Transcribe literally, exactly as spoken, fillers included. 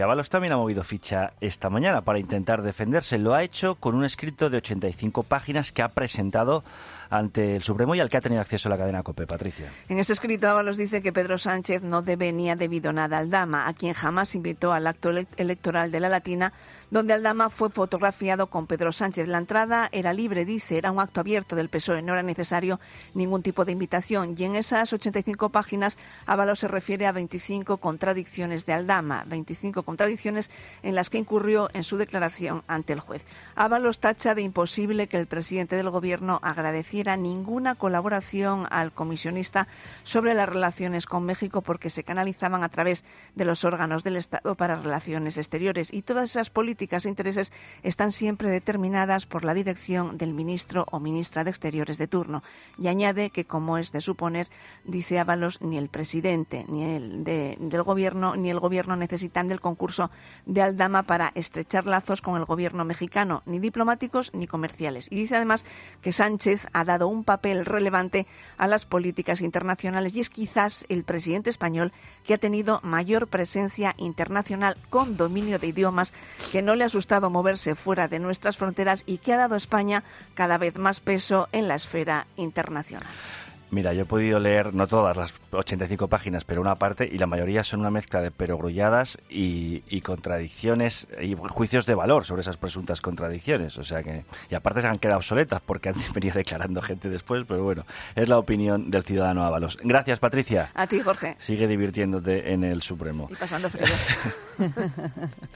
Ábalos también ha movido ficha esta mañana para intentar defenderse. Lo ha hecho con un escrito de ochenta y cinco páginas que ha presentado ante el Supremo y al que ha tenido acceso la cadena COPE. Patricia. En ese escrito Ábalos dice que Pedro Sánchez no debe ni ha debido nada a Aldama, a quien jamás invitó al acto ele- electoral de la Latina, donde Aldama fue fotografiado con Pedro Sánchez. La entrada era libre, dice, era un acto abierto del P S O E, no era necesario ningún tipo de invitación. Y en esas ochenta y cinco páginas Ábalos se refiere a veinticinco contradicciones de Aldama, veinticinco contradicciones en las que incurrió en su declaración ante el juez. Ábalos tacha de imposible que el presidente del Gobierno agradeciera ninguna colaboración al comisionista sobre las relaciones con México porque se canalizaban a través de los órganos del Estado para relaciones exteriores, y todas esas políticas e intereses están siempre determinadas por la dirección del ministro o ministra de Exteriores de turno. Y añade que, como es de suponer, dice Ábalos, ni el presidente ni el de, del Gobierno ni el Gobierno necesitan del concurso de Aldama para estrechar lazos con el Gobierno mexicano, ni diplomáticos ni comerciales. Y dice además que Sánchez ha dado un papel relevante a las políticas internacionales y es quizás el presidente español que ha tenido mayor presencia internacional con dominio de idiomas, que no le ha asustado moverse fuera de nuestras fronteras y que ha dado a España cada vez más peso en la esfera internacional. Mira, yo he podido leer, no todas las ochenta y cinco páginas, pero una parte, y la mayoría son una mezcla de perogrulladas y, y contradicciones y juicios de valor sobre esas presuntas contradicciones. O sea que, y aparte se han quedado obsoletas porque han venido declarando gente después, pero bueno, es la opinión del ciudadano Ábalos. Gracias, Patricia. A ti, Jorge. Sigue divirtiéndote en el Supremo. Y pasando frío.